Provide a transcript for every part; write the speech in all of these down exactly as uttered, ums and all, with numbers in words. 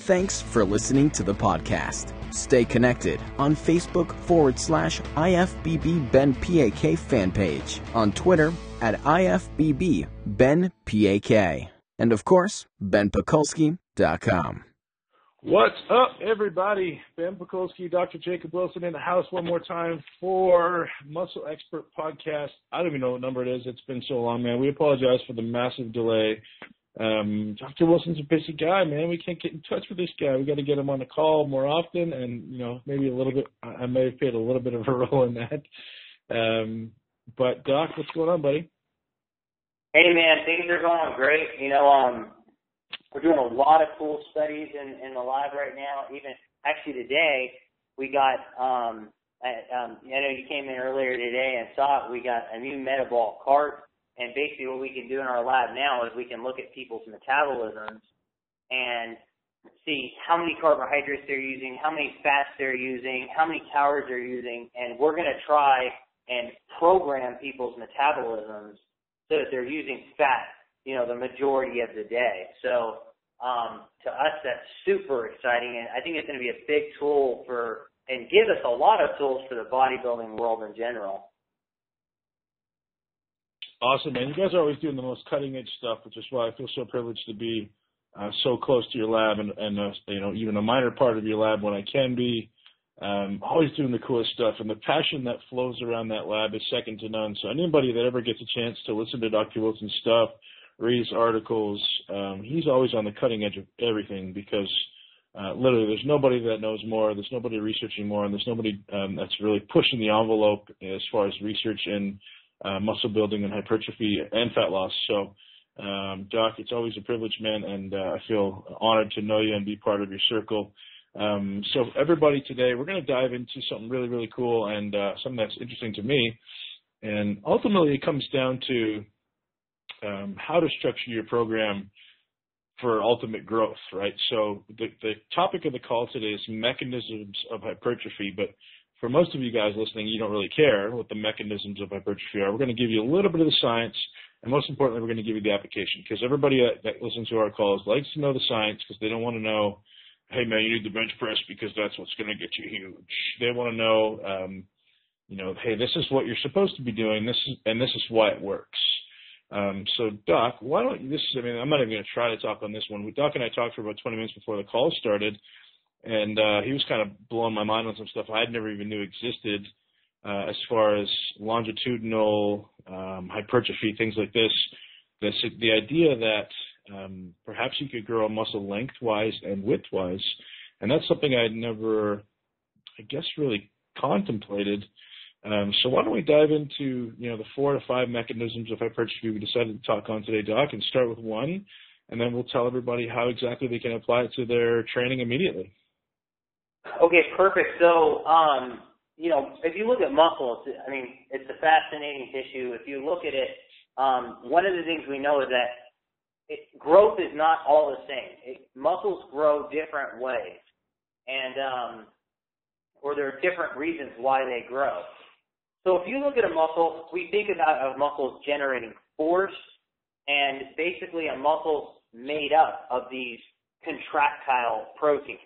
Thanks for listening to the podcast. Stay connected on Facebook forward slash I F B B Ben P A K fan page, on Twitter at I F B B Ben P A K, and of course, Ben Pakulski dot com. What's up, everybody? Ben Pakulski, Doctor Jacob Wilson in the house one more time for Muscle Expert Podcast. I don't even know what number it is. It's been so long, man. We apologize for the massive delay. Um, Doctor Wilson's a busy guy, man. We can't get in touch with this guy. We got to get him on the call more often, and, you know, maybe a little bit, I may have played a little bit of a role in that. Um, but, Doc, what's going on, buddy? Hey, man, things are going great. You know, um, we're doing a lot of cool studies in, in the lab right now. Even actually today, we got, um, I, um, I know you came in earlier today and saw it. We got a new metabolic cart. And basically what we can do in our lab now is we can look at people's metabolisms and see how many carbohydrates they're using, how many fats they're using, how many calories they're using, and we're going to try and program people's metabolisms so that they're using fat, you know, the majority of the day. So um, to us, that's super exciting, and I think it's going to be a big tool for, and give us a lot of tools for the bodybuilding world in general. Awesome, man. You guys are always doing the most cutting-edge stuff, which is why I feel so privileged to be uh, so close to your lab and, and uh, you know, even a minor part of your lab when I can be. Um, always doing the coolest stuff, and the passion that flows around that lab is second to none. So anybody that ever gets a chance to listen to Doctor Wilson's stuff, read his articles, um, he's always on the cutting edge of everything because uh, literally there's nobody that knows more, there's nobody researching more, and there's nobody um, that's really pushing the envelope as far as research and Uh, muscle building and hypertrophy and fat loss. So, um, Doc, it's always a privilege, man, and uh, I feel honored to know you and be part of your circle. Um, so, everybody, today we're going to dive into something really, really cool and uh, something that's interesting to me. And ultimately, it comes down to um, how to structure your program for ultimate growth, right? So, the, the topic of the call today is mechanisms of hypertrophy, but for most of you guys listening, you don't really care what the mechanisms of hypertrophy are. We're going to give you a little bit of the science, and most importantly, we're going to give you the application, because everybody that, that listens to our calls likes to know the science because they don't want to know, hey, man, you need the bench press because that's what's going to get you huge. They want to know, um, you know, hey, this is what you're supposed to be doing, this is, and this is why it works. Um, so, Doc, why don't you, this is, I mean, I'm not even going to try to talk on this one. Doc and I talked for about twenty minutes before the call started, and uh, he was kind of blowing my mind on some stuff I never even knew existed uh, as far as longitudinal um, hypertrophy, things like this. This the idea that um, perhaps you could grow a muscle lengthwise and widthwise, and that's something I'd never, I guess, really contemplated. Um, so why don't we dive into, you know, the four to five mechanisms of hypertrophy we decided to talk on today, Doc, and start with one, and then we'll tell everybody how exactly they can apply it to their training immediately. Okay, perfect. So, um, you know, if you look at muscles, I mean, it's a fascinating tissue. If you look at it, um, one of the things we know is that it, growth is not all the same. It, muscles grow different ways, and um, or there are different reasons why they grow. So if you look at a muscle, we think about a muscle generating force, and basically a muscle's made up of these contractile proteins.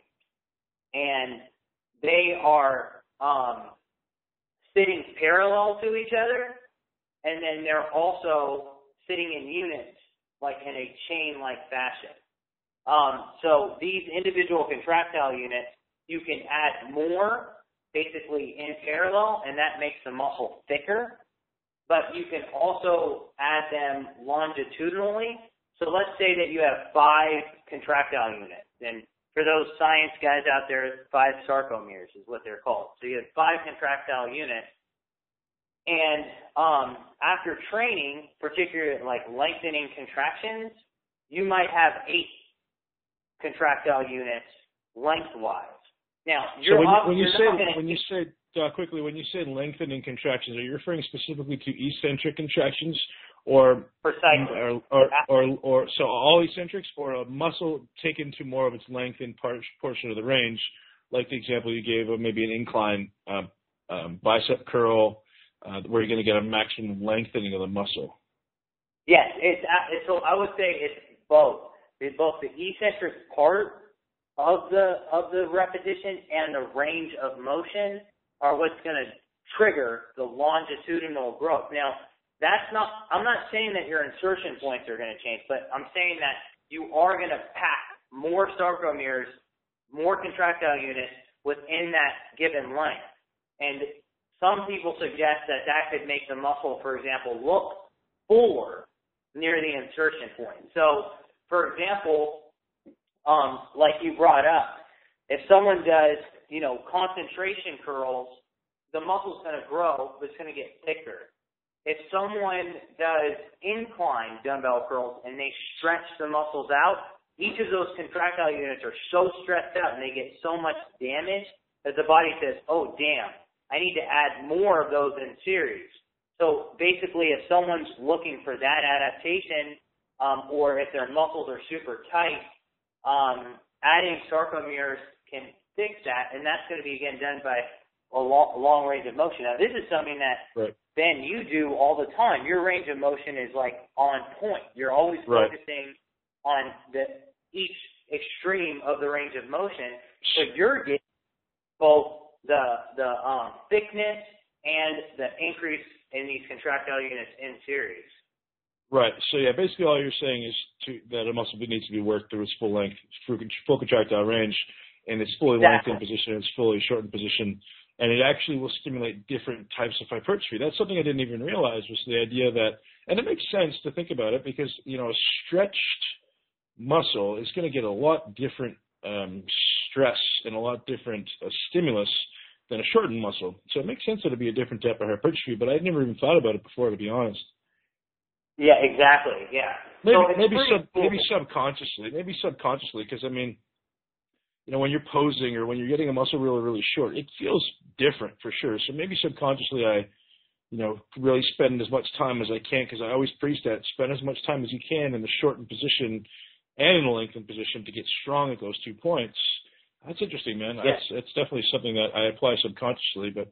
And they are um, sitting parallel to each other, and then they're also sitting in units, like in a chain-like fashion. Um, so these individual contractile units, you can add more, basically in parallel, and that makes the muscle thicker. But you can also add them longitudinally. So let's say that you have five contractile units, and for those science guys out there, five sarcomeres is what they're called. So you have five contractile units. And um, after training, particularly like lengthening contractions, you might have eight contractile units lengthwise. Now, you're so when, off, when you you're say gonna, when you say uh, quickly when you say lengthening contractions, are you referring specifically to eccentric contractions? Or, or, or, or, or, so all eccentrics, or a muscle taken to more of its length in part, portion of the range, like the example you gave of maybe an incline uh, um, bicep curl, uh, where you're going to get a maximum lengthening of the muscle. Yes, it's, it's so I would say it's both. It's both the eccentric part of the of the repetition and the range of motion are what's going to trigger the longitudinal growth. Now, that's not, I'm not saying that your insertion points are going to change, but I'm saying that you are going to pack more sarcomeres, more contractile units within that given length. And some people suggest that that could make the muscle, for example, look fuller near the insertion point. So, for example, um, like you brought up, if someone does, you know, concentration curls, the muscle's going to grow, but it's going to get thicker. If someone does incline dumbbell curls and they stretch the muscles out, each of those contractile units are so stressed out and they get so much damage that the body says, oh, damn, I need to add more of those in series. So basically, if someone's looking for that adaptation, um, or if their muscles are super tight, um, adding sarcomeres can fix that, and that's going to be, again, done by a long, long range of motion. Now, this is something that, right. Ben, you do all the time. Your range of motion is, like, on point. You're always right. focusing on the each extreme of the range of motion, so you're getting both the the um, thickness and the increase in these contractile units in series. Right. So yeah, basically all you're saying is to, that a muscle needs to be worked through its full length, full contractile range, and its fully exactly. lengthened position, its fully shortened position, and it actually will stimulate different types of hypertrophy. That's something I didn't even realize, was the idea that, and it makes sense to think about it because, you know, a stretched muscle is going to get a lot different um, stress and a lot different uh, stimulus than a shortened muscle. So it makes sense that it'd be a different type of hypertrophy, but I'd never even thought about it before, to be honest. Yeah, exactly. Yeah. Maybe so maybe sub, cool. maybe subconsciously, maybe subconsciously, because I mean, you know, when you're posing or when you're getting a muscle really really short, it feels different for sure. So maybe subconsciously, I, you know, really spend as much time as I can, because I always preach that spend as much time as you can in the shortened position and in the lengthened position to get strong at those two points. That's interesting, man. Yeah. That's, that's definitely something that I apply subconsciously, but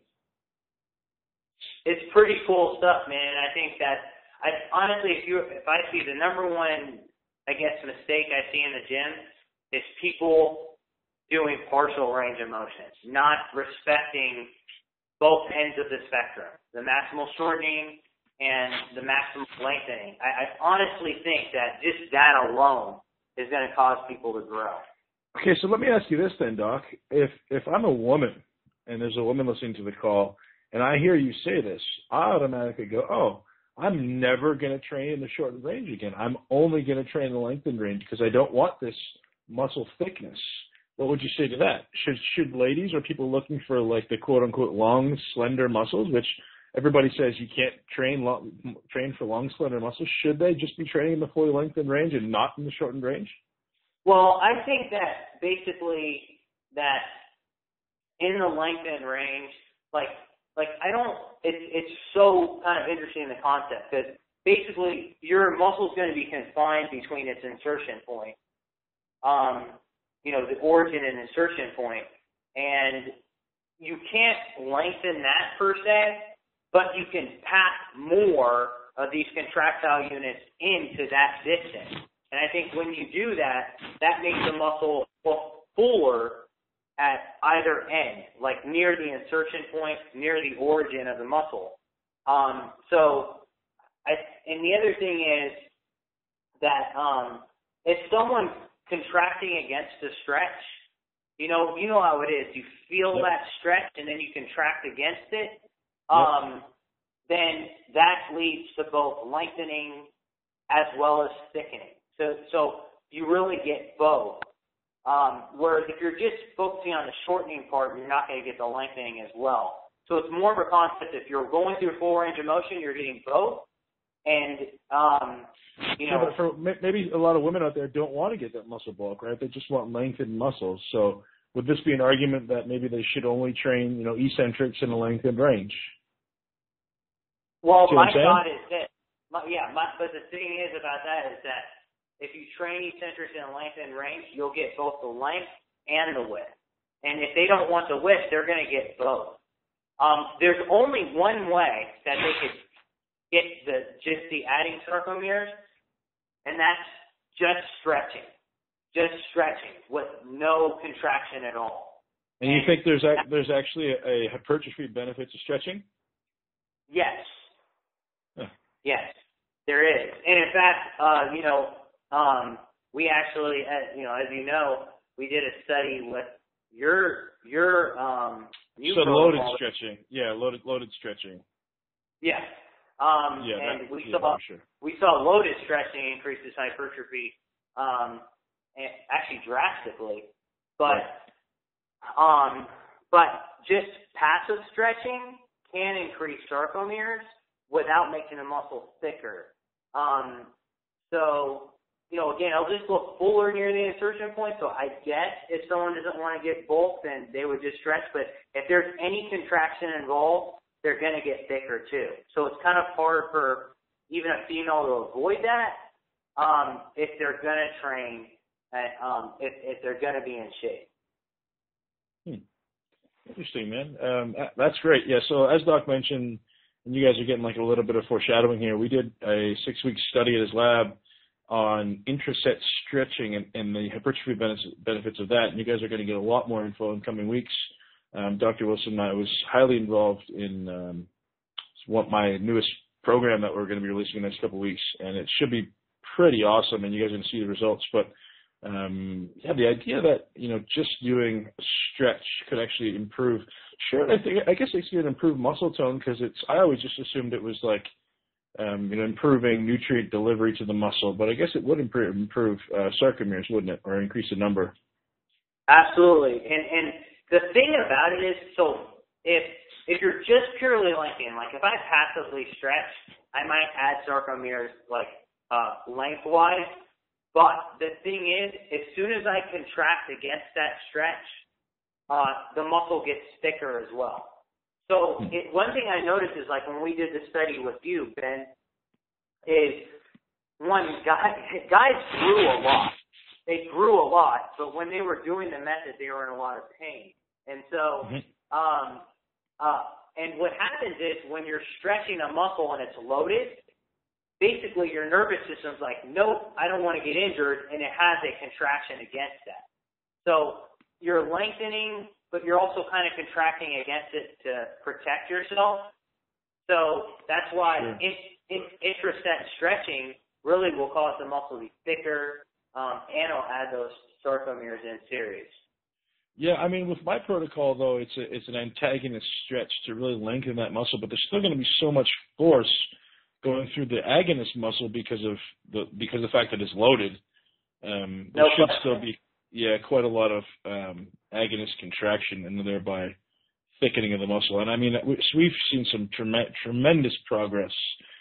it's pretty cool stuff, man. I think that I honestly, if you if I see the number one, I guess, mistake I see in the gym is people doing partial range of motion, not respecting both ends of the spectrum, the maximal shortening and the maximal lengthening. I, I honestly think that just that alone is going to cause people to grow. Okay, so let me ask you this then, Doc. If if I'm a woman and there's a woman listening to the call and I hear you say this, I automatically go, oh, I'm never going to train in the shortened range again. I'm only going to train in the lengthened range because I don't want this muscle thickness. What would you say to that? Should should ladies or people looking for like the quote unquote long, slender muscles, which everybody says you can't train long, train for long, slender muscles, should they just be training in the fully lengthened range and not in the shortened range? Well, I think that basically that in the lengthened range, like, like I don't, it, it's so kind of interesting, the concept, because basically your muscle's going to be confined between its insertion point, um, you know, the origin and insertion point, and you can't lengthen that per se, but you can pack more of these contractile units into that distance. And I think when you do that, that makes the muscle fuller at either end, like near the insertion point, near the origin of the muscle. Um, so, I, and the other thing is that um, if someone's contracting against the stretch, you know, you know how it is. You feel yep. that stretch, and then you contract against it. Um, yep. Then that leads to both lengthening as well as thickening. So, so you really get both. Um, whereas if you're just focusing on the shortening part, you're not going to get the lengthening as well. So it's more of a concept. If you're going through full range of motion, you're getting both. And, um, you know. Yeah, but for, maybe a lot of women out there don't want to get that muscle bulk, right? They just want lengthened muscles. So would this be an argument that maybe they should only train, you know, eccentrics in a lengthened range? Well, my thought is this. My, yeah, my, but the thing is about that is that if you train eccentrics in a lengthened range, you'll get both the length and the width. And if they don't want the width, they're going to get both. Um, there's only one way that they could get the just the adding sarcomeres, and that's just stretching. just stretching with no contraction at all. And you think there's a, there's actually a, a hypertrophy benefit to stretching? Yes. Huh. Yes, there is. And in fact, uh, you know, um, we actually, uh, you know, as you know, we did a study with your your um. New so loaded protocol. stretching, yeah, loaded loaded stretching. Yes. Um, yeah, and that, we yeah, saw sure. we saw loaded stretching increases hypertrophy, um, and actually drastically. But right. um, but just passive stretching can increase sarcomeres without making the muscle thicker. Um, so, you know, again, I'll just look fuller near the insertion point. So I guess if someone doesn't want to get bulk, then they would just stretch. But if there's any contraction involved, they're going to get thicker too. So it's kind of hard for even a female to avoid that um, if they're going to train, at, um, if, if they're going to be in shape. Hmm. Interesting, man. Um, that's great. Yeah, so as Doc mentioned, and you guys are getting like a little bit of foreshadowing here, we did a six-week study at his lab on intraset stretching and, and the hypertrophy benefits of that, and you guys are going to get a lot more info in coming weeks. Um, Doctor Wilson and I was highly involved in um, what my newest program that we're going to be releasing in the next couple of weeks, and it should be pretty awesome, and you guys are going to see the results. But um, yeah, the idea that, you know, just doing a stretch could actually improve. Sure, I think I guess it's going to improve muscle tone because it's. I always just assumed it was like, um, you know, improving nutrient delivery to the muscle, but I guess it would improve, improve uh, sarcomeres, wouldn't it, or increase the number? Absolutely, and and the thing about it is, so if if you're just purely linking, like if I passively stretch, I might add sarcomeres like uh, lengthwise. But the thing is, as soon as I contract against that stretch, uh, the muscle gets thicker as well. So it, one thing I noticed is like when we did the study with you, Ben, is one guy guys grew a lot. They grew a lot, but when they were doing the method, they were in a lot of pain. And so, um, uh, and what happens is when you're stretching a muscle and it's loaded, basically your nervous system's like, nope, I don't want to get injured, and it has a contraction against that. So you're lengthening, but you're also kind of contracting against it to protect yourself. So that's why sure. in, in, intraset stretching really will cause the muscle to be thicker, um, and it'll add those sarcomeres in series. Yeah, I mean, with my protocol, though, it's a, it's an antagonist stretch to really lengthen that muscle, but there's still going to be so much force going through the agonist muscle because of the because of the fact that it's loaded. Um, there no should question. still be, yeah, quite a lot of um, agonist contraction and thereby thickening of the muscle. And I mean, we've seen some trem- tremendous progress,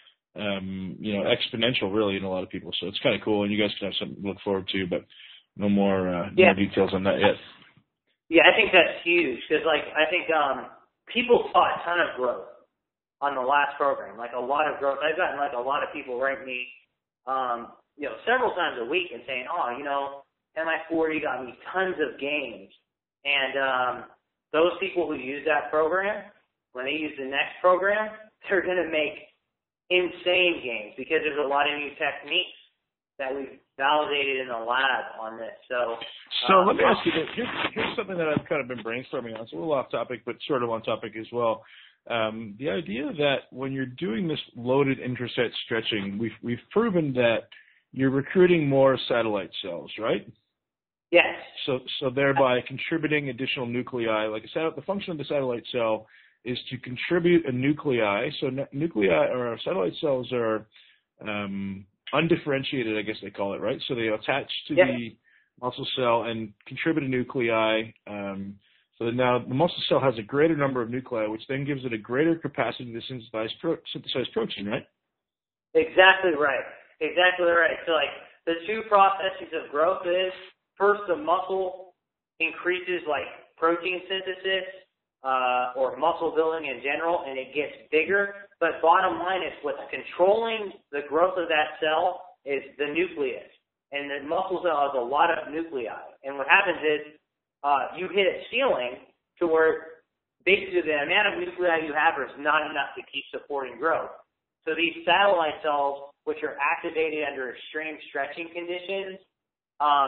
um, you know, exponential really in a lot of people. So it's kind of cool, and you guys can have something to look forward to, but no more, uh, yeah. more details on that yet. Yeah, I think that's huge because, like, I think um, people saw a ton of growth on the last program, like a lot of growth. I've gotten like a lot of people write me, um, you know, several times a week and saying, oh, you know, M I forty got me tons of gains. And um, those people who use that program, when they use the next program, they're going to make insane gains because there's a lot of new techniques that we've validated in the lab on this. So, so um, let me ask you this. Here's, here's something that I've kind of been brainstorming on. It's a little off topic, but sort of on topic as well. Um, the idea that when you're doing this loaded intraset stretching, we've we've proven that you're recruiting more satellite cells, right? Yes. So so thereby contributing additional nuclei. Like a sat- the function of the satellite cell is to contribute a nuclei. So n- nuclei or satellite cells are um, undifferentiated, I guess they call it, right? So they attach to yes. the muscle cell and contribute a nuclei. Um, So now the muscle cell has a greater number of nuclei, which then gives it a greater capacity to synthesize, pro- synthesize protein, right? Exactly right. Exactly right. So like the two processes of growth is first the muscle increases like protein synthesis uh, or muscle building in general, and it gets bigger. But bottom line is what's controlling the growth of that cell is the nucleus. And the muscle cell has a lot of nuclei. And what happens is Uh, you hit a ceiling to where basically the amount of nuclei you have is not enough to keep supporting growth. So these satellite cells, which are activated under extreme stretching conditions, um,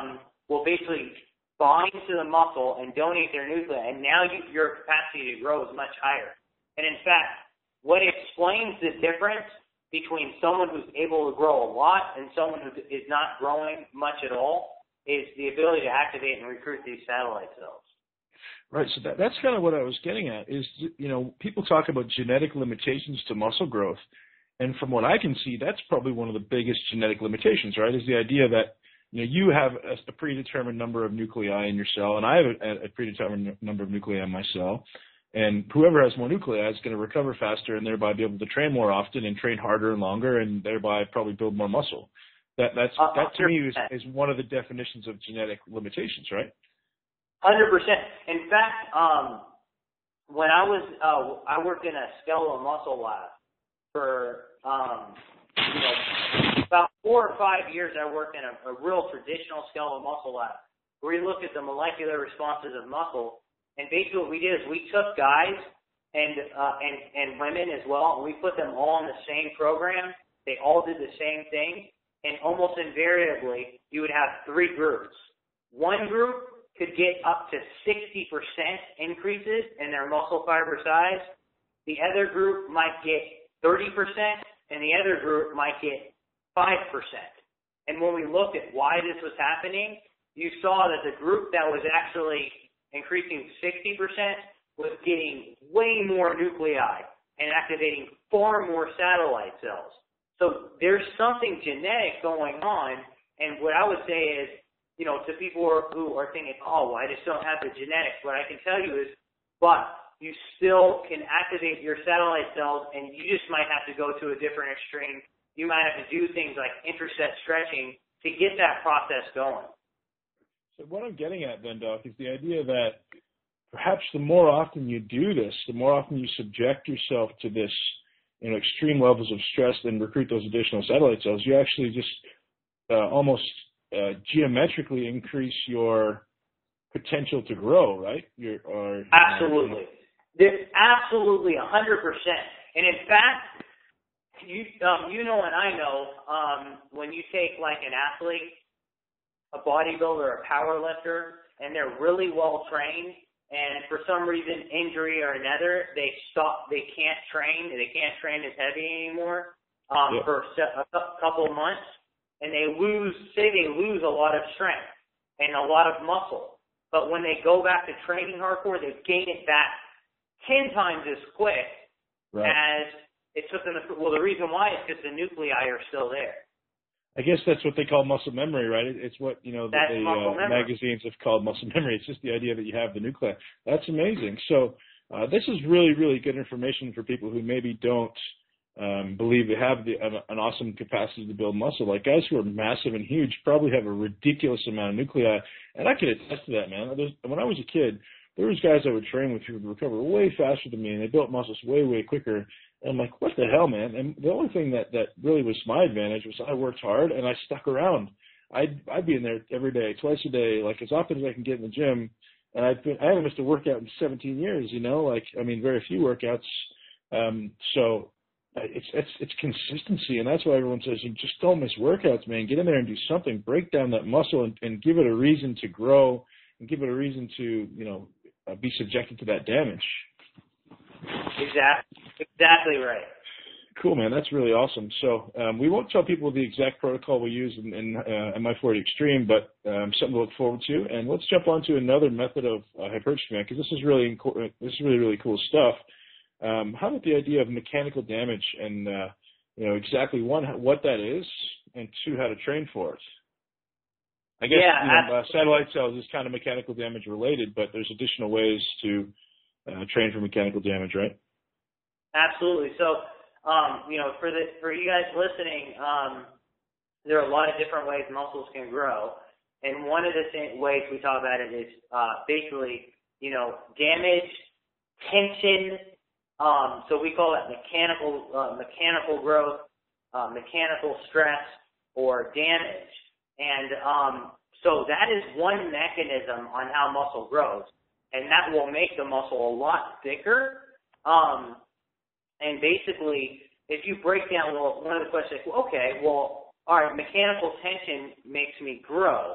will basically bind to the muscle and donate their nuclei, and now you, your capacity to grow is much higher. And in fact, what explains the difference between someone who's able to grow a lot and someone who is not growing much at all is the ability to activate and recruit these satellite cells. Right, so that, that's kind of what I was getting at is, you know, people talk about genetic limitations to muscle growth, and from what I can see, that's probably one of the biggest genetic limitations, right, is the idea that, you know, you have a, a predetermined number of nuclei in your cell, and I have a, a predetermined number of nuclei in my cell, and whoever has more nuclei is going to recover faster and thereby be able to train more often and train harder and longer and thereby probably build more muscle. That, that's, uh, that to me is, is one of the definitions of genetic limitations, right? one hundred percent. In fact, um, when I was, uh, I worked in a skeletal muscle lab for, um, you know, about four or five years. I worked in a, a real traditional skeletal muscle lab where we looked at the molecular responses of muscle. And basically what we did is we took guys and, uh, and, and women as well, and we put them all in the same program. They all did the same thing. And almost invariably, you would have three groups. One group could get up to sixty percent increases in their muscle fiber size. The other group might get thirty percent, and the other group might get five percent. And when we looked at why this was happening, you saw that the group that was actually increasing sixty percent was getting way more nuclei and activating far more satellite cells. So there's something genetic going on, and what I would say is, you know, to people who are, who are thinking, oh, well, I just don't have the genetics, what I can tell you is, but you still can activate your satellite cells, and you just might have to go to a different extreme. You might have to do things like interset stretching to get that process going. So what I'm getting at then, Doc, is the idea that perhaps the more often you do this, the more often you subject yourself to this, you know, extreme levels of stress and recruit those additional satellite cells, you actually just uh, almost uh, geometrically increase your potential to grow, right? Your, or, absolutely. There's absolutely one hundred percent. And in fact, you um, you know and I know, um, when you take like an athlete, a bodybuilder, a power lifter, and they're really well trained, and for some reason, injury or another, they stop, they can't train, they can't train as heavy anymore um, yeah. for a couple of months, and they lose, say they lose a lot of strength and a lot of muscle. But when they go back to training hardcore, they gain it back ten times as quick right. as it took them to, well, the reason why is because the nuclei are still there. I guess that's what they call muscle memory, right? It's what, you know, the, the uh, magazines have called muscle memory. It's just the idea that you have the nuclei. That's amazing. So uh, this is really, really good information for people who maybe don't um, believe they have the, an awesome capacity to build muscle. Like guys who are massive and huge probably have a ridiculous amount of nuclei. And I can attest to that, man. There's, when I was a kid, there was guys I would train with who would recover way faster than me, and they built muscles way, way quicker. And I'm like, what the hell, man? And the only thing that, that really was my advantage was I worked hard and I stuck around. I'd, I'd be in there every day, twice a day, like as often as I can get in the gym. And I've been, I haven't missed a workout in seventeen years, you know, like, I mean, very few workouts. Um, so it's, it's, it's consistency. And that's why everyone says, you just don't miss workouts, man. Get in there and do something, break down that muscle and, and give it a reason to grow and give it a reason to, you know, uh, be subjected to that damage. Exactly. Exactly right. Cool, man. That's really awesome. So um, we won't tell people the exact protocol we use in, in uh, M I forty Extreme, but um, something to look forward to. And let's jump on to another method of uh, hypertrophy, man, because this is really this is really really cool stuff. Um, how about the idea of mechanical damage and uh, you know exactly one what that is, and two how to train for it. I guess yeah, you know, uh, satellite cells is kind of mechanical damage related, but there's additional ways to uh, train for mechanical damage, right? Absolutely. So, um, you know, for the for you guys listening, um, there are a lot of different ways muscles can grow, and one of the th- ways we talk about it is uh, basically, you know, damage, tension. Um, so we call it mechanical uh, mechanical growth, uh, mechanical stress, or damage. And um, so that is one mechanism on how muscle grows, and that will make the muscle a lot thicker. Um, and basically, if you break down, well, one of the questions, well, okay, well, all right, mechanical tension makes me grow.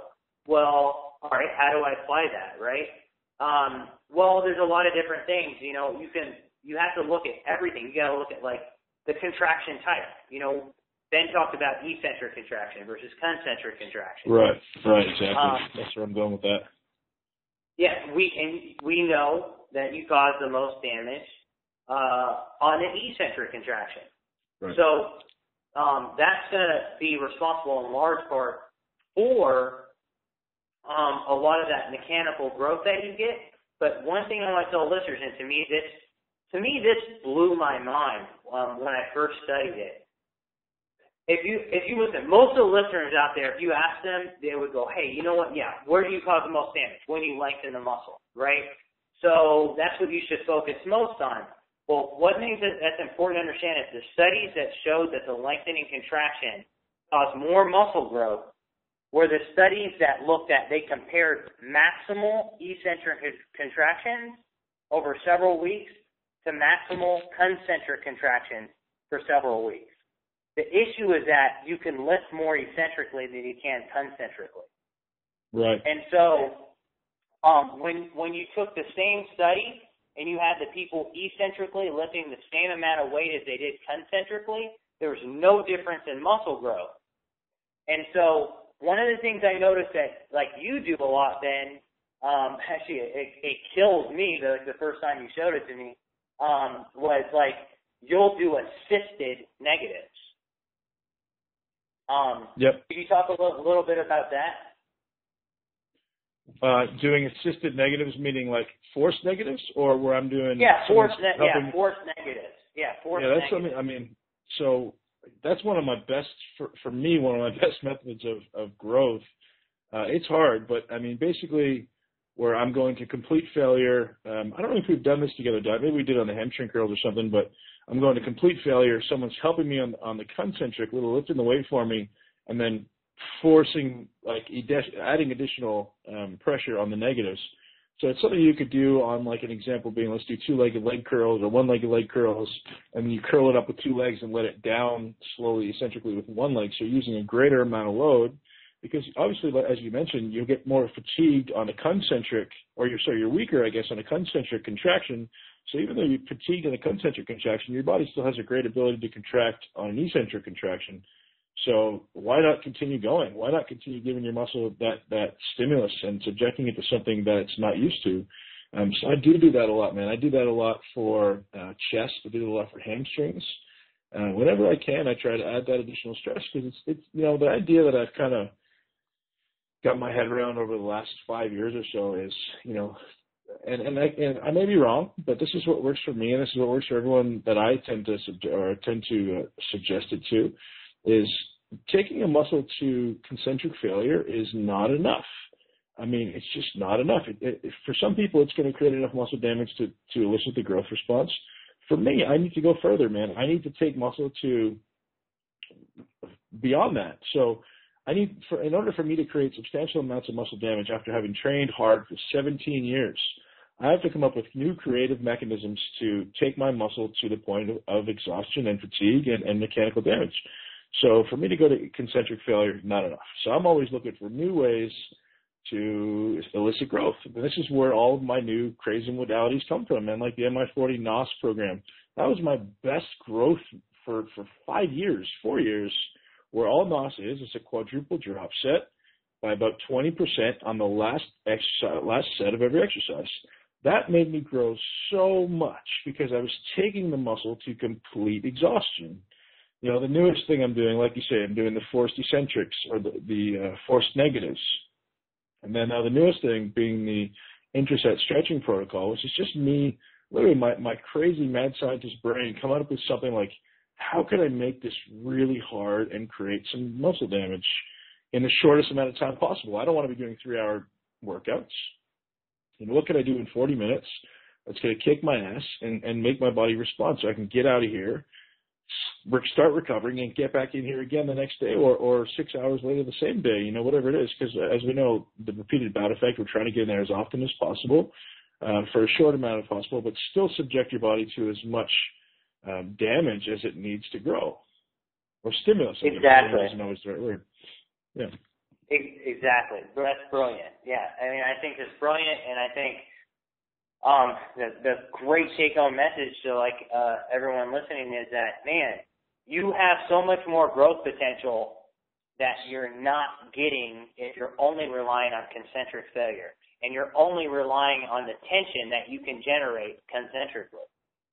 well, all right, how do I apply that, right? Um, well, there's a lot of different things. You know, you can you have to look at everything. You got to look at like the contraction type. You know, Ben talked about eccentric contraction versus concentric contraction. Right, right, exactly. Um, That's where I'm going with that. Yeah, we and we know that you cause the most damage uh, on an eccentric contraction. Right. So um, that's going to be responsible in large part for um, a lot of that mechanical growth that you get. But one thing I want to tell listeners, and to me this, to me this blew my mind um, when I first studied it. If you if you listen, most of the listeners out there, if you ask them, they would go, hey, you know what? Yeah, where do you cause the most damage? When you lengthen the muscle, right? So that's what you should focus most on. Well, one thing that, that's important to understand is the studies that showed that the lengthening contraction caused more muscle growth were the studies that looked at, they compared maximal eccentric contractions over several weeks to maximal concentric contractions for several weeks. The issue is that you can lift more eccentrically than you can concentrically. Right. And so um, when when you took the same study and you had the people eccentrically lifting the same amount of weight as they did concentrically, there was no difference in muscle growth. And so one of the things I noticed that, like you do a lot, Ben, um, actually it, it killed me the, the first time you showed it to me, um, was like you'll do assisted negatives. Um, yep. Could you talk a little, little bit about that? Uh, doing assisted negatives, meaning like forced negatives, or where I'm doing yeah, forced ne- helping... yeah, forced negatives. Yeah, forced Yeah, that's negatives. something. I mean, so that's one of my best for for me. One of my best methods of of growth. Uh, it's hard, but I mean, basically, where I'm going to complete failure. Um, I don't know if we've done this together, Doug. Maybe we did on the hamstring curls or something, but I'm going to complete failure. Someone's helping me on on the concentric, little lifting the weight for me, and then forcing, like, adding additional um, pressure on the negatives. So it's something you could do on, like, an example being, let's do two-legged leg curls or one-legged leg curls, and then you curl it up with two legs and let it down slowly, eccentrically with one leg. So you're using a greater amount of load because, obviously, as you mentioned, you'll get more fatigued on a concentric, or you're, sorry, you're weaker, I guess, on a concentric contraction. So even though you're fatigued in a concentric contraction, your body still has a great ability to contract on an eccentric contraction. So why not continue going? Why not continue giving your muscle that, that stimulus and subjecting it to something that it's not used to? Um, so I do do that a lot, man. I do that a lot for uh, chest. I do it a lot for hamstrings. Uh, whenever I can, I try to add that additional stress because it's, it's, you know, the idea that I've kind of got my head around over the last five years or so is, you know, and, and, I, and I may be wrong, but this is what works for me, and this is what works for everyone that I tend to sub- or tend to uh, suggest it to, is taking a muscle to concentric failure is not enough. I mean, it's just not enough. It, it, for some people, it's going to create enough muscle damage to, to elicit the growth response. For me, I need to go further, man. I need to take muscle to beyond that. So I need, for, in order for me to create substantial amounts of muscle damage after having trained hard for seventeen years, I have to come up with new creative mechanisms to take my muscle to the point of, of exhaustion and fatigue and, and mechanical damage. So for me to go to concentric failure, not enough. So I'm always looking for new ways to elicit growth. And this is where all of my new crazy modalities come from, man, like the M I forty N O S program. That was my best growth for, for five years, four years, where all N O S is, is a quadruple drop set by about twenty percent on the last exercise, last set of every exercise. That made me grow so much because I was taking the muscle to complete exhaustion. You know, the newest thing I'm doing, like you say, I'm doing the forced eccentrics or the, the uh, forced negatives. And then now the newest thing being the intraset stretching protocol, which is just me, literally my, my crazy mad scientist brain coming up with something like, how can I make this really hard and create some muscle damage in the shortest amount of time possible? I don't want to be doing three-hour workouts. You know, what can I do in forty minutes that's going to kick my ass and, and make my body respond so I can get out of here, start recovering, and get back in here again the next day or, or six hours later the same day, you know, whatever it is. Because as we know, the repeated bout effect, we're trying to get in there as often as possible uh, for a short amount as possible, but still subject your body to as much um, damage as it needs to grow. Or stimulus. Exactly. Isn't always the right word. Yeah. Exactly. That's brilliant. Yeah. I mean, I think it's brilliant, and I think um, the, the great take-home message to, like, uh, everyone listening is that, man, you have so much more growth potential that you're not getting if you're only relying on concentric failure, and you're only relying on the tension that you can generate concentrically.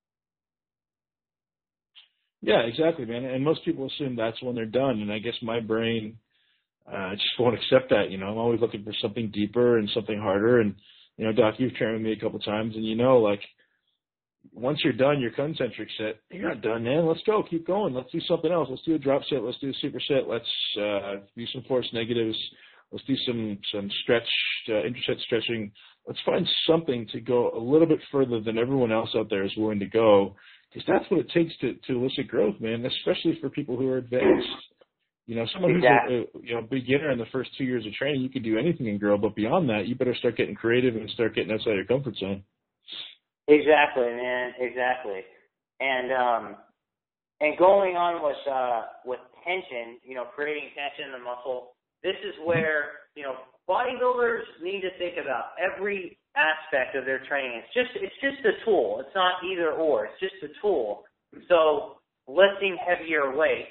Yeah, exactly, man. And most people assume that's when they're done, and I guess my brain uh, just won't accept that. You know, I'm always looking for something deeper and something harder. And you know, Doc, you've trained with me a couple times, and you know, like once you're done your concentric set, you're not done, man. Let's go, keep going. Let's do something else. Let's do a drop set. Let's do a super set. Let's uh, do some force negatives. Let's do some some stretch, uh, interset stretching. Let's find something to go a little bit further than everyone else out there is willing to go. Because that's what it takes to, to elicit growth, man, especially for people who are advanced. You know, someone exactly. who's a, a you know beginner in the first two years of training, you can do anything and grow, but beyond that, you better start getting creative and start getting outside your comfort zone. Exactly, man, exactly. And um, and going on with uh, with tension, you know, creating tension in the muscle, this is where, you know, bodybuilders need to think about every aspect of their training. It's just it's just a tool. It's not either or. It's just a tool. So lifting heavier weights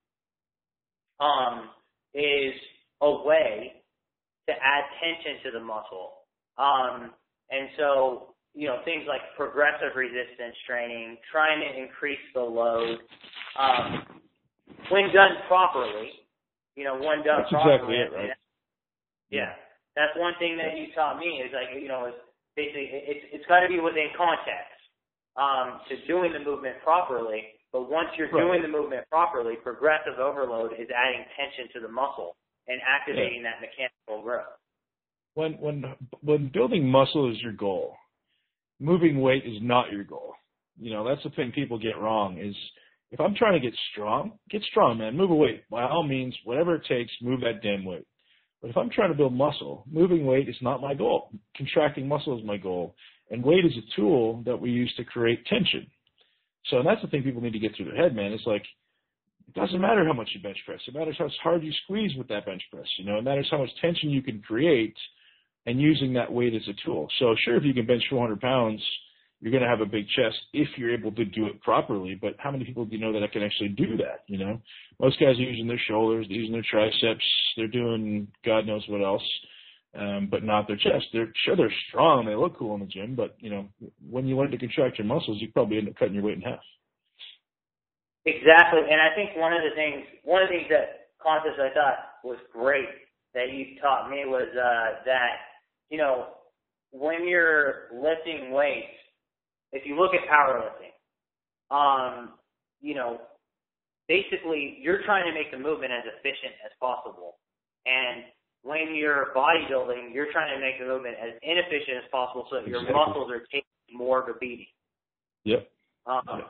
um, is a way to add tension to the muscle. Um, and so, you know, things like progressive resistance training, trying to increase the load, um, when done properly, you know, when done That's properly. exactly it, right? Yeah. That's one thing that you taught me is like, you know, is basically it's it's got to be within context um, to doing the movement properly. But once you're right. doing the movement properly, progressive overload is adding tension to the muscle and activating yeah. that mechanical growth. When when when building muscle is your goal, moving weight is not your goal. You know, that's the thing people get wrong is if I'm trying to get strong, get strong, man. Move a weight. By all means, whatever it takes, move that damn weight. But if I'm trying to build muscle, moving weight is not my goal. Contracting muscle is my goal. And weight is a tool that we use to create tension. So that's the thing people need to get through their head, man. It's like, it doesn't matter how much you bench press. It matters how hard you squeeze with that bench press. You know, it matters how much tension you can create and using that weight as a tool. So sure, if you can bench four hundred pounds, you're going to have a big chest if you're able to do it properly. But how many people do you know that I can actually do that? You know, most guys are using their shoulders, they're using their triceps, they're doing God knows what else, um, but not their chest. They're sure they're strong, they look cool in the gym, but you know, when you learn to contract your muscles, you probably end up cutting your weight in half. Exactly, and I think one of the things, one of the things that Contes I thought was great that you taught me was uh, that you know when you're lifting weights. If you look at powerlifting, um, you know, basically you're trying to make the movement as efficient as possible. And when you're bodybuilding, you're trying to make the movement as inefficient as possible so that your exactly. muscles are taking more of a beating. Yep. Um, yep.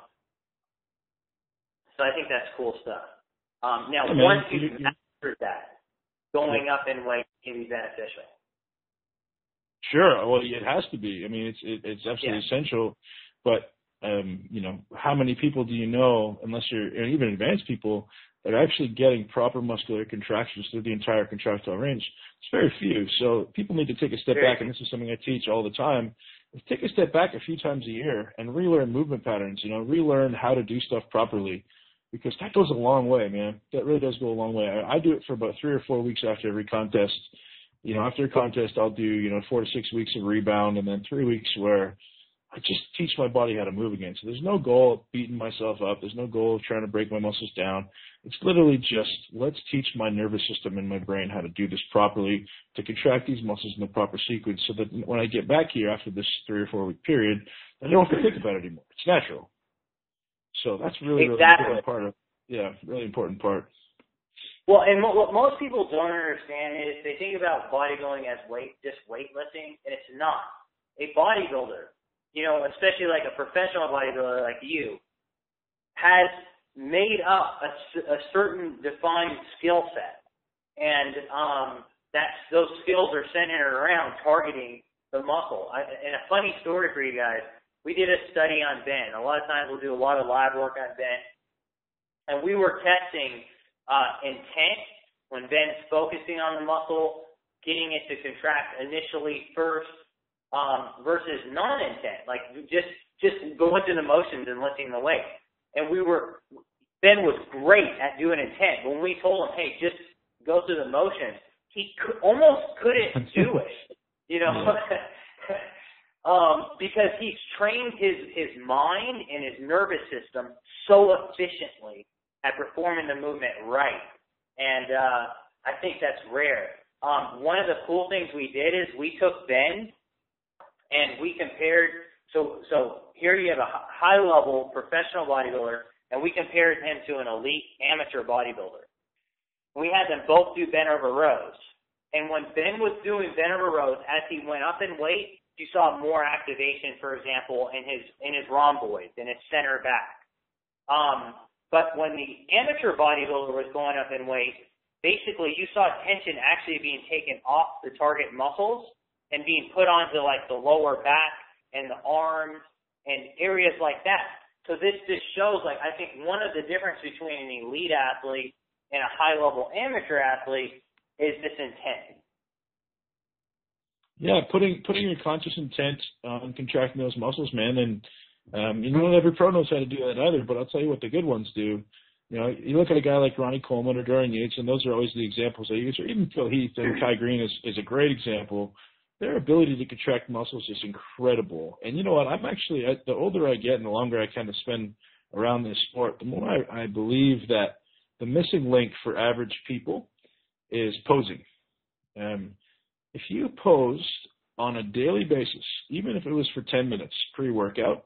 So I think that's cool stuff. Um, now, yeah, once you, you've you, mastered that, going yeah. up in weight can be beneficial. Sure. Well, it has to be. I mean, it's it, it's absolutely yeah. essential. But um, you know, how many people do you know, unless you're and even advanced people, that are actually getting proper muscular contractions through the entire contractile range? It's very few. So people need to take a step very back, and this is something I teach all the time. Is take a step back a few times a year and relearn movement patterns. You know, relearn how to do stuff properly, because that goes a long way, man. That really does go a long way. I, I do it for about three or four weeks after every contest. You know, after a contest, I'll do, you know, four to six weeks of rebound and then three weeks where I just teach my body how to move again. So there's no goal of beating myself up. There's no goal of trying to break my muscles down. It's literally just let's teach my nervous system and my brain how to do this properly, to contract these muscles in the proper sequence so that when I get back here after this three or four week period, I don't have to think about it anymore. It's natural. So that's really, really exactly. important part of, yeah, really important part. Well, and what, what most people don't understand is they think about bodybuilding as weight, just weightlifting, and it's not. A bodybuilder, you know, especially like a professional bodybuilder like you, has made up a, a certain defined skill set, and um, that's those skills are centered around targeting the muscle. I, and a funny story for you guys: we did a study on Ben. A lot of times we'll do a lot of lab work on Ben, and we were testing. Uh, intent when Ben's focusing on the muscle, getting it to contract initially first, um, versus non-intent, like just just going through the motions and lifting the weight. And we were, Ben was great at doing intent. When we told him, hey, just go through the motions, he could, almost couldn't do it, you know, um, because he's trained his, his mind and his nervous system so efficiently at performing the movement right. And uh, I think that's rare. Um, one of the cool things we did is we took Ben and we compared, so so here you have a high-level professional bodybuilder, and we compared him to an elite amateur bodybuilder. We had them both do bent over rows. And when Ben was doing bent over rows, as he went up in weight, you saw more activation, for example, in his in his rhomboids, in his center back. Um, but when the amateur bodybuilder was going up in weight, basically you saw tension actually being taken off the target muscles and being put onto like the lower back and the arms and areas like that. So this just shows, like, I think one of the difference between an elite athlete and a high-level amateur athlete is this intent. Yeah, putting putting your conscious intent on contracting those muscles, man, and um, you know, not every pro knows how to do that either, but I'll tell you what the good ones do. You know, you look at a guy like Ronnie Coleman or Dorian Yates, and those are always the examples I use, or even Phil Heath and Kai Green is, is a great example. Their ability to contract muscles is incredible. And you know what? I'm actually, I, the older I get and the longer I kind of spend around this sport, the more I, I believe that the missing link for average people is posing. Um, if you posed on a daily basis, even if it was for ten minutes pre-workout,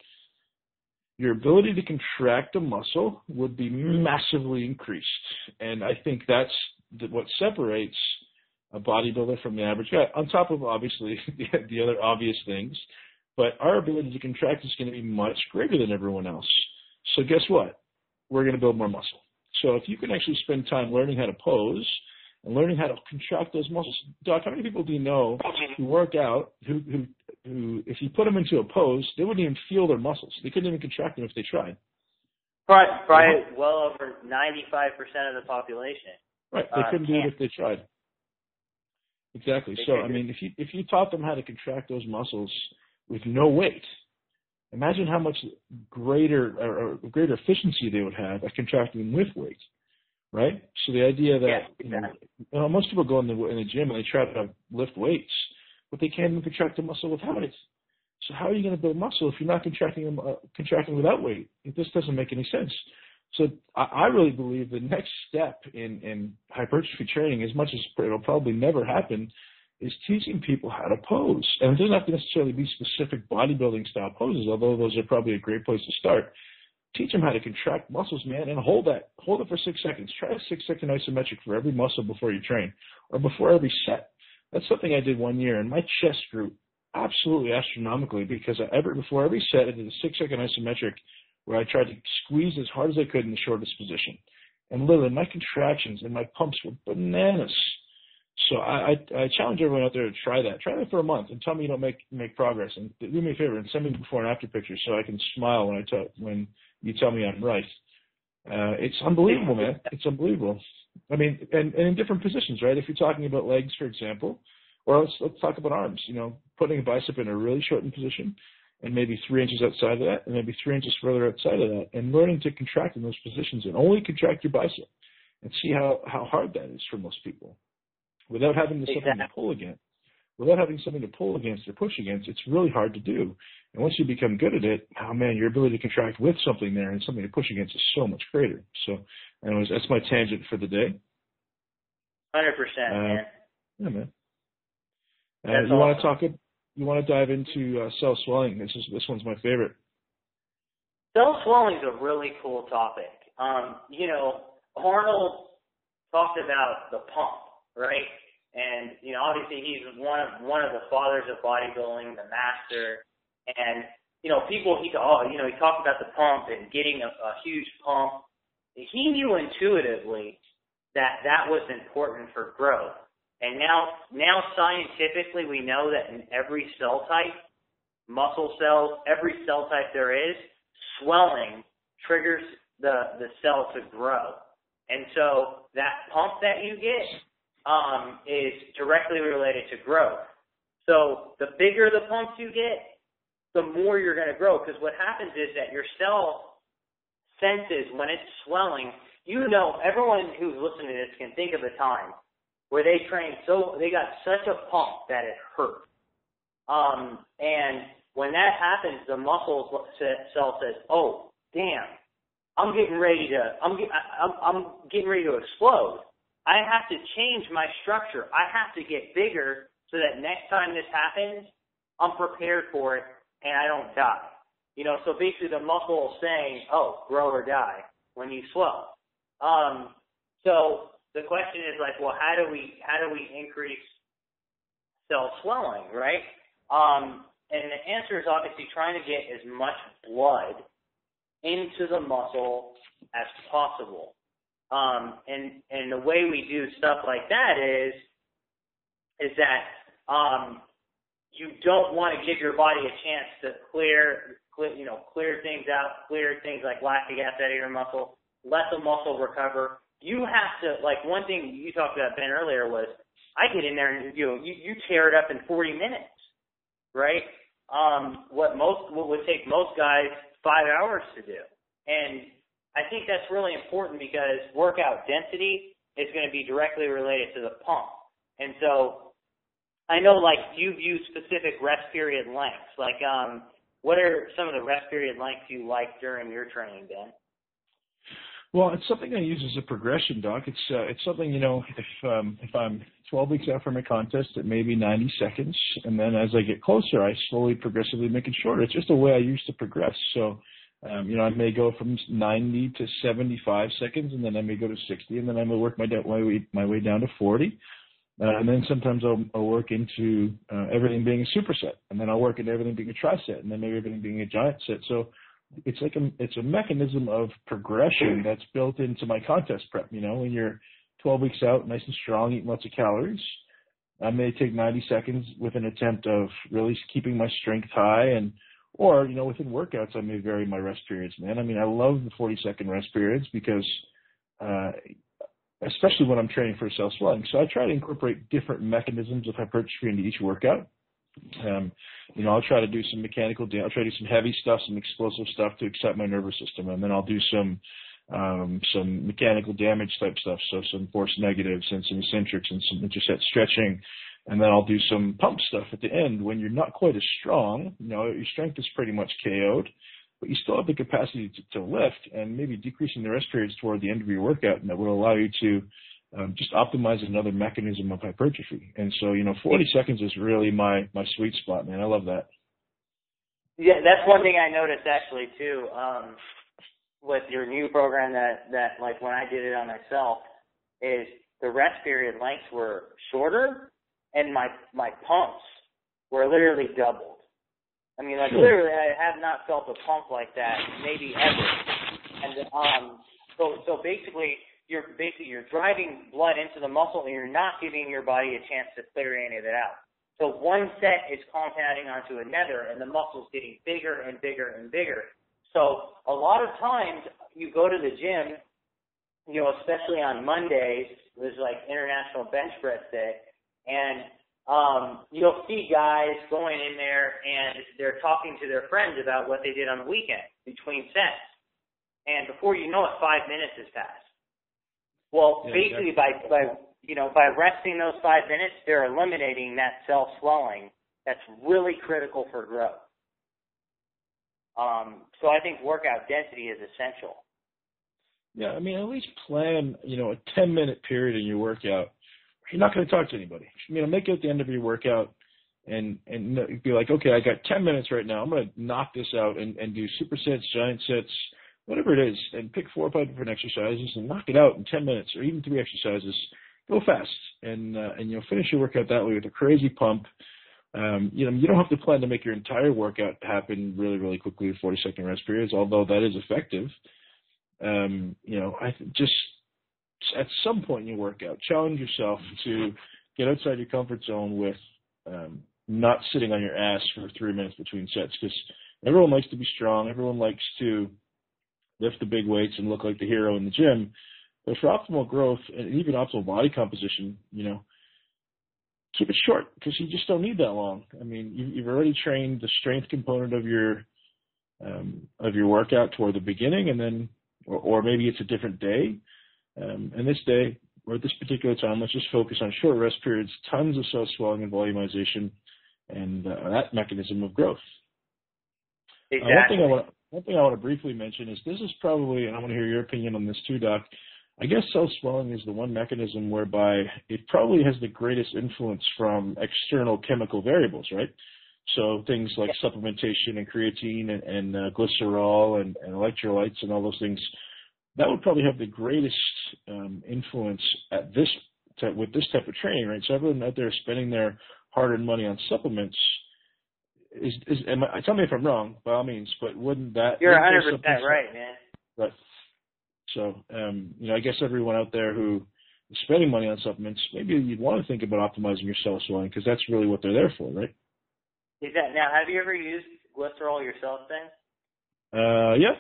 your ability to contract a muscle would be massively increased. And I think that's what separates a bodybuilder from the average guy, on top of obviously the, the other obvious things. But our ability to contract is going to be much greater than everyone else. So guess what? We're going to build more muscle. So if you can actually spend time learning how to pose and learning how to contract those muscles. Doc, how many people do you know who work out, who, who, who if you put them into a pose, they wouldn't even feel their muscles. They couldn't even contract them if they tried. Right, probably well over ninety-five percent of the population. Right, they uh, couldn't do can't. it if they tried. Exactly. They So, I mean, if you if you taught them how to contract those muscles with no weight, imagine how much greater or, or greater efficiency they would have at contracting them with weight, right? So the idea that yeah, you, know, exactly. you know, most people go in the in the gym and they try to lift weights, but they can't even contract the muscle without it. So how are you going to build muscle if you're not contracting them uh, contracting without weight? This doesn't make any sense. So I, I really believe the next step in, in hypertrophy training, as much as it'll probably never happen, is teaching people how to pose. And it doesn't have to necessarily be specific bodybuilding style poses, although those are probably a great place to start. Teach them how to contract muscles, man, and hold that. Hold it for six seconds. Try a six-second isometric for every muscle before you train or before every set. That's something I did one year, and my chest grew absolutely astronomically because I, every, before every set I did a six-second isometric where I tried to squeeze as hard as I could in the shortest position. And literally, my contractions and my pumps were bananas. So I, I, I challenge everyone out there to try that. Try that for a month and tell me you don't make make progress. And do me a favor and send me before and after pictures so I can smile when I tell when you tell me I'm right. Uh, it's unbelievable, man. It's unbelievable. I mean, and, and in different positions, right? If you're talking about legs, for example, or let's let's talk about arms. You know, putting a bicep in a really shortened position, and maybe three inches outside of that, and maybe three inches further outside of that, and learning to contract in those positions and only contract your bicep, and see how how hard that is for most people. Without having something Exactly. to pull against, without having something to pull against or push against, it's really hard to do. And once you become good at it, oh man, your ability to contract with something there and something to push against is so much greater. So, anyways, that's my tangent for the day. Hundred percent, Uh, man. Yeah, man. Uh, That's you want to awesome. talk? You want to dive into uh, cell swelling? This is this one's my favorite. Cell swelling is a really cool topic. Um, you know, Arnold talked about the pump, right? And you know, obviously he's one of one of the fathers of bodybuilding, the master. And you know, people he oh, you know, he talked about the pump and getting a, a huge pump. He knew intuitively that that was important for growth. And now, now scientifically, we know that in every cell type, muscle cells, every cell type there is, swelling triggers the, the cell to grow. And so that pump that you get um, is directly related to growth. So the bigger the pumps you get, the more you're going to grow. Because what happens is that your cell senses when it's swelling. You know, everyone who's listening to this can think of a time where they trained so, they got such a pump that it hurt. Um, and when that happens, the muscle cell says, oh, damn, I'm getting ready to, I'm, get, I'm, I'm getting ready to explode. I have to change my structure. I have to get bigger so that next time this happens, I'm prepared for it and I don't die. You know, so basically the muscle is saying, oh, grow or die when you swell. Um, so the question is like, well, how do we, how do we increase cell swelling, right? Um, and the answer is obviously trying to get as much blood into the muscle as possible. Um, and, and the way we do stuff like that is, is that, um, you don't want to give your body a chance to clear, clear, you know, clear things out, clear things like lactic acid out of your muscle, let the muscle recover. You have to, like one thing you talked about, Ben, earlier was, I get in there and you know, you, you tear it up in forty minutes, right? Um, what most, what would take most guys five hours to do. And I think that's really important because workout density is going to be directly related to the pump. And so I know like you've used specific rest period lengths. Like um, what are some of the rest period lengths you like during your training, Ben? Well, it's something I use as a progression, Doc. It's uh, it's something, you know, if um, if I'm twelve weeks out from a contest, it may be ninety seconds, and then as I get closer, I slowly, progressively make it shorter. It's just a way I used to progress. So, um, you know, I may go from ninety to seventy-five seconds, and then I may go to sixty, and then I may work my my way my way down to forty, uh, and then sometimes I'll, I'll work into uh, everything being a superset, and then I'll work into everything being a triset, and then maybe everything being a giant set. So it's like a, it's a mechanism of progression that's built into my contest prep. You know, when you're twelve weeks out, nice and strong, eating lots of calories, I may take ninety seconds with an attempt of really keeping my strength high, and, or, you know, within workouts, I may vary my rest periods, man. I mean, I love the forty second rest periods because, uh, especially when I'm training for self-swelling. So I try to incorporate different mechanisms of hypertrophy into each workout. Um, you know, I'll try to do some mechanical, da- I'll try to do some heavy stuff, some explosive stuff to excite my nervous system, and then I'll do some, um, some mechanical damage type stuff, so some force negatives and some eccentrics and some interset stretching, and then I'll do some pump stuff at the end when you're not quite as strong. You know, your strength is pretty much K O'd, but you still have the capacity to, to lift, and maybe decreasing the rest periods toward the end of your workout, and that will allow you to Um, just optimize another mechanism of hypertrophy. And so, you know, forty seconds is really my, my sweet spot, man. I love that. Yeah, that's one thing I noticed actually too, um, with your new program that, that like when I did it on myself is the rest period lengths were shorter and my, my pumps were literally doubled. I mean, like Sure. literally I have not felt a pump like that maybe ever. And, um, so, so basically, You're basically you're driving blood into the muscle and you're not giving your body a chance to clear any of it out. So one set is compounding onto another and the muscle's getting bigger and bigger and bigger. So a lot of times you go to the gym, you know, especially on Mondays, it was like International Bench Press Day, and um, you'll see guys going in there and they're talking to their friends about what they did on the weekend between sets. And before you know it, five minutes has passed. Well, yeah, basically exactly. by, by, you know, by resting those five minutes, they're eliminating that cell swelling that's really critical for growth. Um, so I think workout density is essential. Yeah, I mean, at least plan, you know, a ten minute period in your workout. You're not going to talk to anybody. You know, make it at the end of your workout and, and be like, okay, I got ten minutes right now. I'm going to knock this out and, and do supersets, giant sets, whatever it is, and pick four or five different exercises and knock it out in ten minutes or even three exercises. Go fast, and uh, and you'll finish your workout that way with a crazy pump. Um, you know, you don't have to plan to make your entire workout happen really, really quickly with forty second rest periods, although that is effective. Um, you know, I th- just at some point in your workout, challenge yourself to get outside your comfort zone with um, not sitting on your ass for three minutes between sets, because everyone likes to be strong. Everyone likes to lift the big weights and look like the hero in the gym. But for optimal growth and even optimal body composition, you know, keep it short because you just don't need that long. I mean, you, you've already trained the strength component of your um, of your workout toward the beginning, and then, or, or maybe it's a different day. Um, and this day, or at this particular time, let's just focus on short rest periods, tons of cell swelling and volumization, and uh, that mechanism of growth. Exactly. Uh, one thing I want one thing I want to briefly mention is this is probably, and I want to hear your opinion on this too, Doc. I guess cell swelling is the one mechanism whereby it probably has the greatest influence from external chemical variables, right? So things like yeah. supplementation and creatine and, and uh, glycerol and, and electrolytes and all those things, that would probably have the greatest um, influence at this type, with this type of training, right? So everyone out there spending their hard-earned money on supplements is, is am I, tell me if I'm wrong, by all means, but wouldn't that... You're wouldn't one hundred percent right, man. Right. So, um, you know, I guess everyone out there who is spending money on supplements, maybe you'd want to think about optimizing your cell swelling because that's really what they're there for, right? Is that, now, have you ever used glycerol yourself, Ben? Uh, yeah.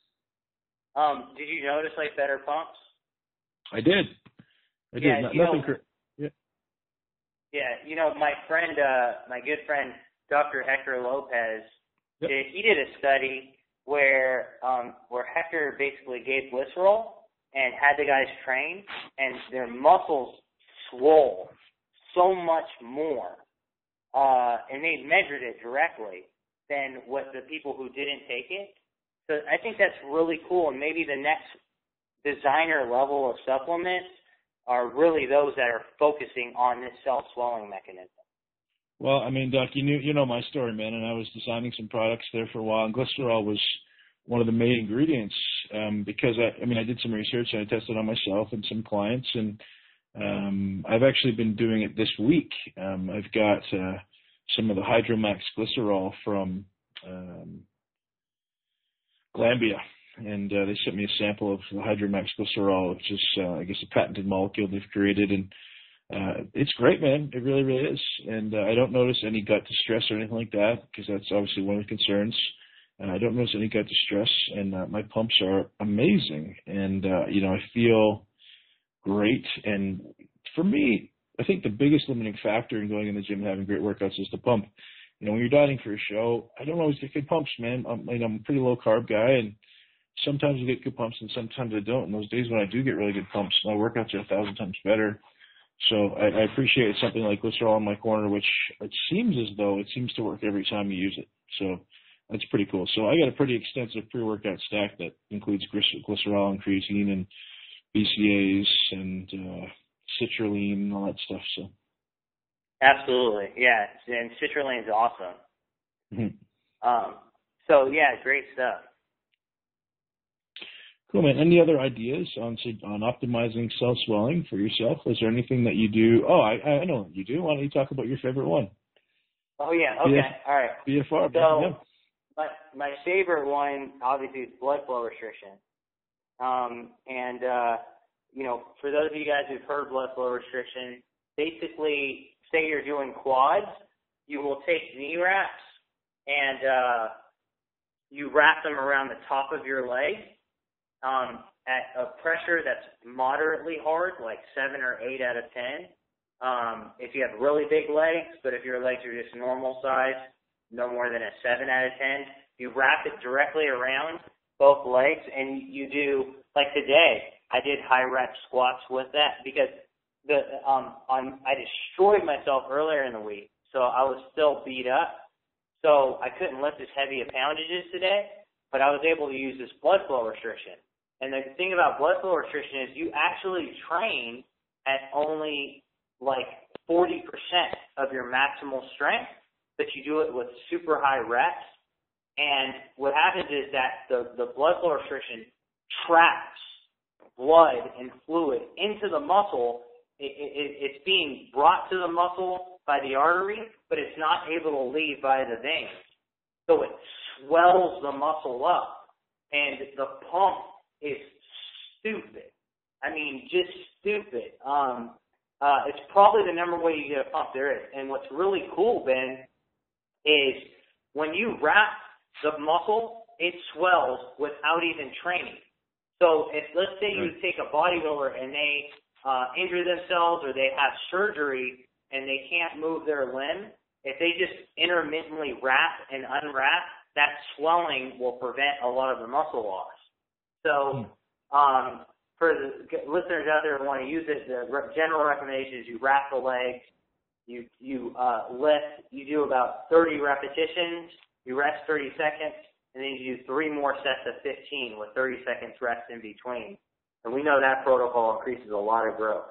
Um, did you notice, like, better pumps? I did. I did. Yeah, Not, you nothing. know, Cr- yeah. Yeah, you know, my friend, uh, my good friend, Doctor Hector Lopez, yep. did, he did a study where um, where Hector basically gave glycerol and had the guys train, and their muscles swole so much more, uh, and they measured it directly than what the people who didn't take it. So I think that's really cool, and maybe the next designer level of supplements are really those that are focusing on this cell swelling mechanism. Well, I mean, Doc, you knew, you know my story, man, and I was designing some products there for a while, and glycerol was one of the main ingredients um, because, I, I mean, I did some research and I tested on myself and some clients, and um, I've actually been doing it this week. Um, I've got uh, some of the Hydromax glycerol from um, Glambia, and uh, they sent me a sample of the Hydromax glycerol, which is, uh, I guess, a patented molecule they've created, and Uh, it's great, man. It really, really is. And uh, I don't notice any gut distress or anything like that because that's obviously one of the concerns. Uh, I don't notice any gut distress, and uh, my pumps are amazing. And, uh, you know, I feel great. And for me, I think the biggest limiting factor in going in the gym and having great workouts is the pump. You know, when you're dieting for a show, I don't always get good pumps, man. I'm, you know, I'm a pretty low-carb guy, and sometimes I get good pumps and sometimes I don't. And those days when I do get really good pumps, my workouts are a thousand times better. So I, I appreciate something like glycerol in my corner, which it seems as though it seems to work every time you use it. So that's pretty cool. So I got a pretty extensive pre-workout stack that includes glycerol and creatine and B C As and uh, citrulline and all that stuff. So absolutely, yeah, and citrulline is awesome. Mm-hmm. Um, so yeah, great stuff. Cool, man. Any other ideas on on optimizing cell swelling for yourself? Is there anything that you do? Oh, I I know what you do. Why don't you talk about your favorite one? Oh yeah, okay, B F, all right. B F R. So yeah. my my favorite one obviously is blood flow restriction. Um, and uh, you know, for those of you guys who've heard blood flow restriction, basically, say you're doing quads, you will take knee wraps and uh, you wrap them around the top of your leg. Um, at a pressure that's moderately hard, like seven or eight out of ten. Um, if you have really big legs, but if your legs are just normal size, no more than a seven out of ten, you wrap it directly around both legs, and you do, like today, I did high rep squats with that because the um, on, I destroyed myself earlier in the week, so I was still beat up. So I couldn't lift as heavy a poundages today, but I was able to use this blood flow restriction. And the thing about blood flow restriction is you actually train at only like forty percent of your maximal strength, but you do it with super high reps. And what happens is that the, the blood flow restriction traps blood and fluid into the muscle. It, it, it's being brought to the muscle by the artery, but it's not able to leave by the veins. So it swells the muscle up, and the pump is stupid. I mean, just stupid. Um, uh, it's probably the number one way you get a pump there is. And what's really cool, Ben, is when you wrap the muscle, it swells without even training. So if, let's say you take a bodybuilder and they uh, injure themselves or they have surgery and they can't move their limb, if they just intermittently wrap and unwrap, that swelling will prevent a lot of the muscle loss. So um, for the listeners out there who want to use it, the general recommendation is you wrap the legs, you, you uh, lift, you do about thirty repetitions, you rest thirty seconds, and then you do three more sets of fifteen with thirty seconds rest in between. And we know that protocol increases a lot of growth.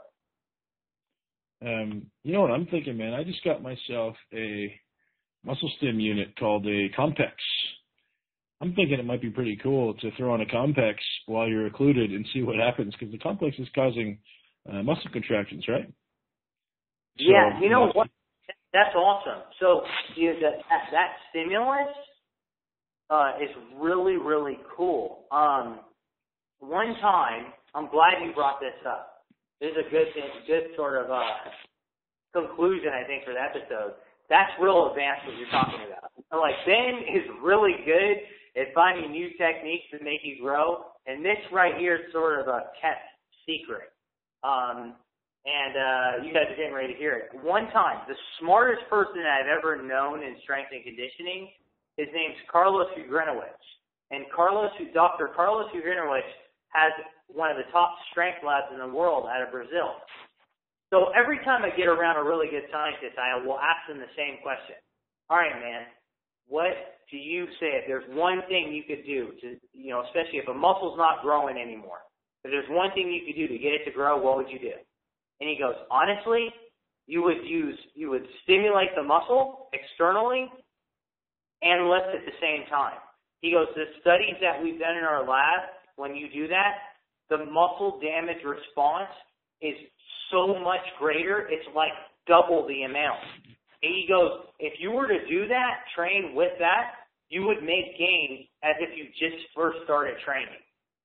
Um, you know what I'm thinking, man? I just got myself a muscle stim unit called a Compex. I'm thinking it might be pretty cool to throw on a Compex while you're occluded and see what happens, because the Compex is causing uh, muscle contractions, right? So, yeah, you know what? That's awesome. So you, that, that stimulus uh, is really, really cool. Um, one time, I'm glad you brought this up. This is a good thing, good sort of uh, conclusion, I think, for the episode. That's real advanced what you're talking about. So, like, Ben is really good at finding new techniques to make you grow, and this right here is sort of a kept secret. Um, and uh, you guys are getting ready to hear it. One time, the smartest person I've ever known in strength and conditioning, his name's Carlos Ugrinowicz. And Carlos, Doctor Carlos Ugrinowicz has one of the top strength labs in the world out of Brazil. So every time I get around a really good scientist, I will ask them the same question. All right, man, what do you say if there's one thing you could do to, you know, especially if a muscle's not growing anymore, if there's one thing you could do to get it to grow, what would you do? And he goes, honestly, you would use, you would stimulate the muscle externally and lift at the same time. He goes, the studies that we've done in our lab, when you do that, the muscle damage response is so much greater, it's like double the amount. And he goes, if you were to do that, train with that, you would make gains as if you just first started training.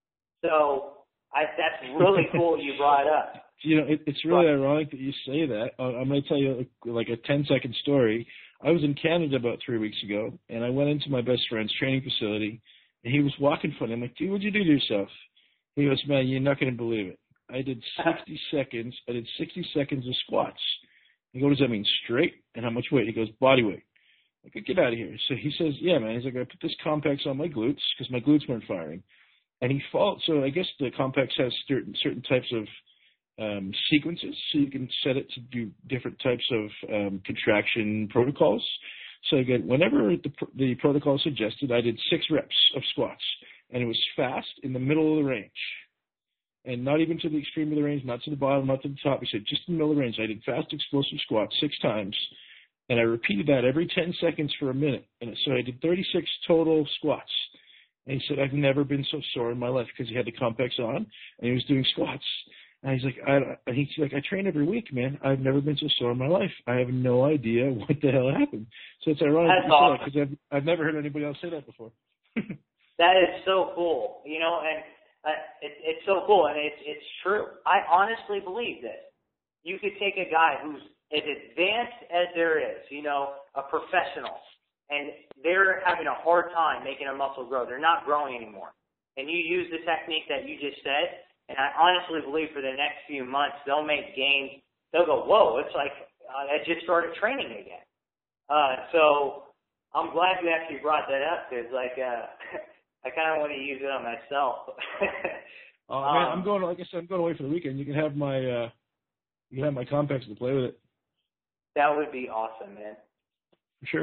So I, that's really cool you brought it up. You know, it, it's really ironic that you say that. Uh, I'm going to tell you like a ten-second story. I was in Canada about three weeks ago, and I went into my best friend's training facility, and he was walking funny. I'm like, dude, what'd you do to yourself? He goes, man, you're not going to believe it. I did sixty seconds. I did sixty seconds of squats. I go, what does that mean? Straight? And how much weight? He goes, body weight. I go, get out of here. So he says, yeah, man. He's like, I put this Compex on my glutes because my glutes weren't firing. And he followed. So I guess the Compex has certain, certain types of um, sequences, so you can set it to do different types of um, contraction protocols. So again, whenever the, the protocol suggested, I did six reps of squats, and it was fast in the middle of the range. And not even to the extreme of the range, not to the bottom, not to the top. He said, just in the middle of the range. I did fast explosive squats six times, and I repeated that every ten seconds for a minute. And so I did thirty-six total squats. And he said, I've never been so sore in my life, because he had the Compex on, and he was doing squats. And he's like, I, and he's like, I train every week, man. I've never been so sore in my life. I have no idea what the hell happened. So it's ironic That's awesome. because I've, I've never heard anybody else say that before. That is so cool, you know, and Uh, it, it's so cool, and it's it's true. I honestly believe this. You could take a guy who's as advanced as there is, you know, a professional, and they're having a hard time making a muscle grow. They're not growing anymore. And you use the technique that you just said, and I honestly believe for the next few months they'll make gains. They'll go, whoa, it's like uh, I just started training again. Uh, so I'm glad you actually brought that up, because, like, uh, I kind of want to use it on myself. Oh um, man, I'm going. Like I said, I'm going away for the weekend. You can have my, uh, you can have my Compex to play with it. That would be awesome, man. Sure.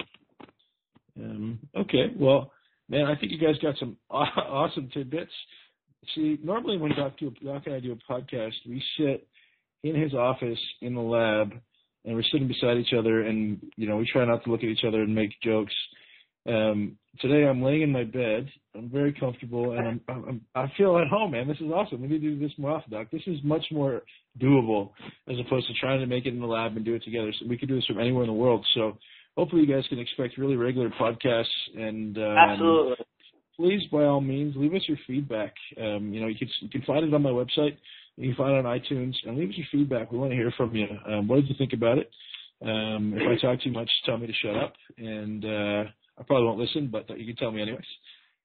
Um, okay. Well, man, I think you guys got some awesome tidbits. See, normally when Doc, do, Doc and I do a podcast, we sit in his office in the lab, and we're sitting beside each other, and you know we try not to look at each other and make jokes. Um, today I'm laying in my bed. I'm very comfortable, and I'm, I'm, I feel at home, man. This is awesome. We need to do this more often, Doc. This is much more doable as opposed to trying to make it in the lab and do it together. So we can do this from anywhere in the world. So hopefully you guys can expect really regular podcasts. And um, absolutely. Please, by all means, leave us your feedback. Um, you know, you can you can find it on my website. You can find it on iTunes, and leave us your feedback. We want to hear from you. Um, what did you think about it? Um, if I talk too much, tell me to shut up, and uh, I probably won't listen, but you can tell me anyways.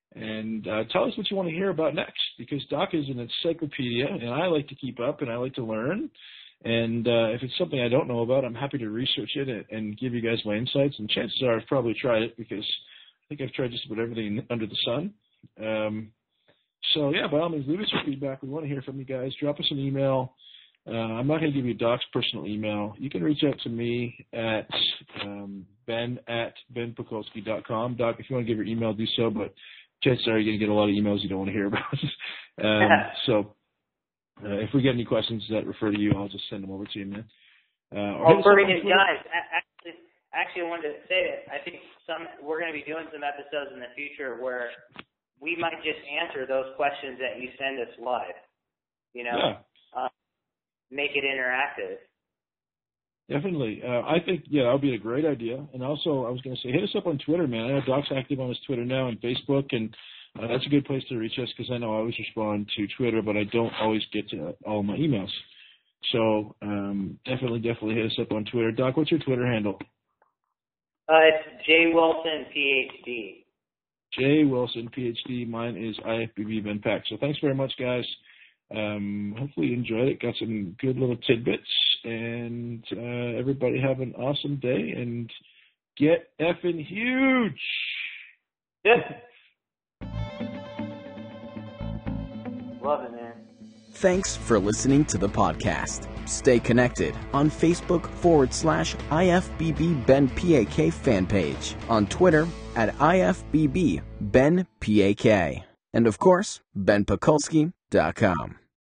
and uh, tell us what you want to hear about next, because Doc is an encyclopedia, and I like to keep up, and I like to learn. And uh, if it's something I don't know about, I'm happy to research it and, and give you guys my insights. And chances are I've probably tried it, because I think I've tried just about everything under the sun. Um, so, yeah, by all means, leave us your feedback. We want to hear from you guys. Drop us an email. Uh, I'm not going to give you Doc's personal email. You can reach out to me at um, ben at ben pakulski dot com. Doc, if you want to give your email, do so, but chances are you're going to get a lot of emails you don't want to hear about. um, so uh, if we get any questions that refer to you, I'll just send them over to you, man. Uh, oh, perfect. Guys, actually, actually, I wanted to say that I think some we're going to be doing some episodes in the future where we might just answer those questions that you send us live, you know? Yeah. Make it interactive. Definitely. Uh, I think, yeah, that would be a great idea. And also, I was going to say, hit us up on Twitter, man. I know Doc's active on his Twitter now and Facebook, and uh, that's a good place to reach us, because I know I always respond to Twitter, but I don't always get to all my emails. So um, definitely, definitely hit us up on Twitter. Doc, what's your Twitter handle? Uh, it's J Wilson, P H D. J Wilson, P H D. Mine is I F B B Ben Pack. So thanks very much, guys. Um, hopefully you enjoyed it. Got some good little tidbits, and uh, everybody have an awesome day and get effing huge. Yeah. Love it, man. Thanks for listening to the podcast. Stay connected on Facebook forward slash I F B B Ben P A K fan page, on Twitter at I F B B Ben P A K, and of course, ben pakulski dot com.